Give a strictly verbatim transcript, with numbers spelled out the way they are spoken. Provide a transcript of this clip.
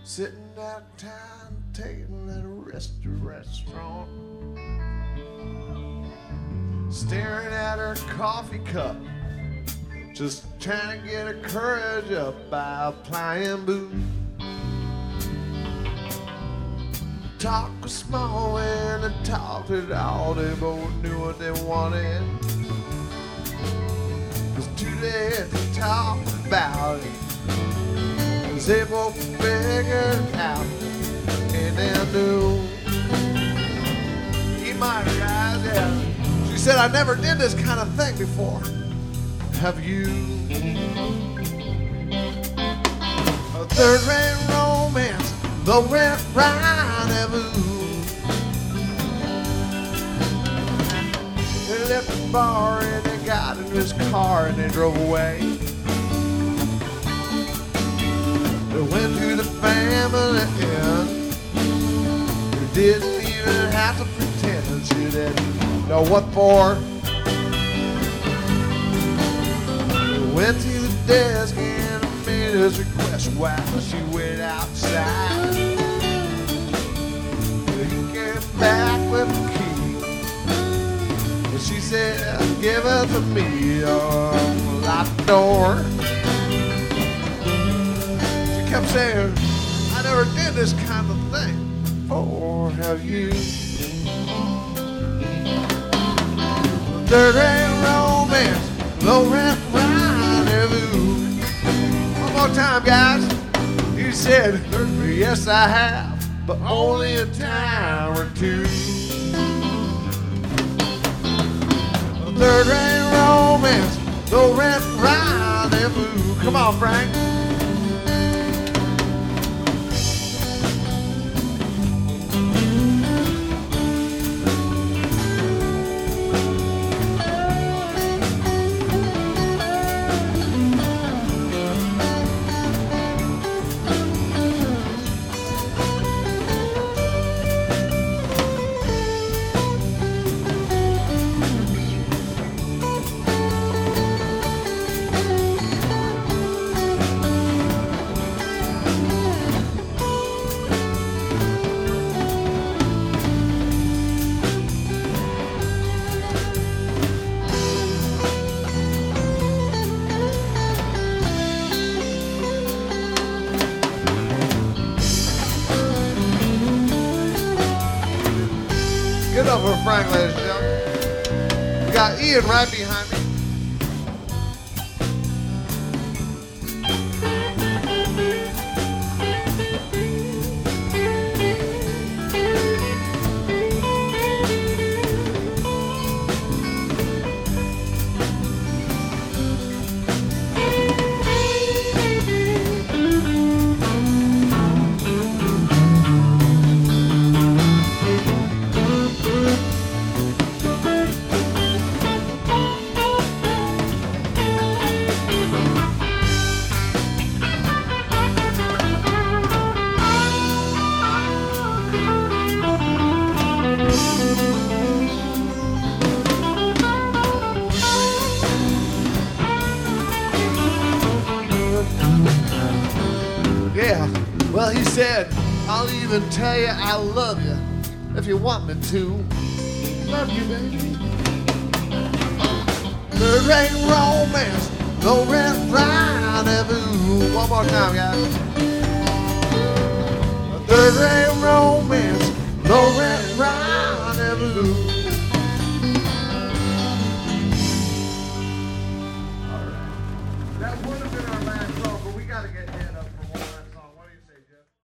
sitting downtown, taking at a restaurant, staring at her coffee cup, just trying to get her courage up by applying booze. Talk was small and they talked it all, they both knew what they wanted. It was too late to talk about it, 'cause they both figured it out and they knew. Eat my guys, yeah. She said, I never did this kind of thing before. Have you? A third-rate romance, low-rent rendezvous. They left the bar and they got into his car and they drove away. They went to the family inn. They didn't even have to pretend that she didn't know what for. Went to the desk and made his request while she went outside. He came back with the key, but she said, give it to me, or lock the door. She kept saying, I never did this kind of thing, or have you? Third-rate romance, low-rent rendezvous. One more time, guys. You said, yes, I have, but only a time or two. Third-rate romance, low-rent rendezvous. Come on, Frank. Get up for Frank, ladies and gentlemen. We got Ian right behind me. Yeah, well, he said, I'll even tell you I love you if you want me to. Love you, baby. Third-rate romance, low-rent rendezvous. One more time, guys. Third-rate romance, low-rent rendezvous. All right. That would have been our last song, but we got to get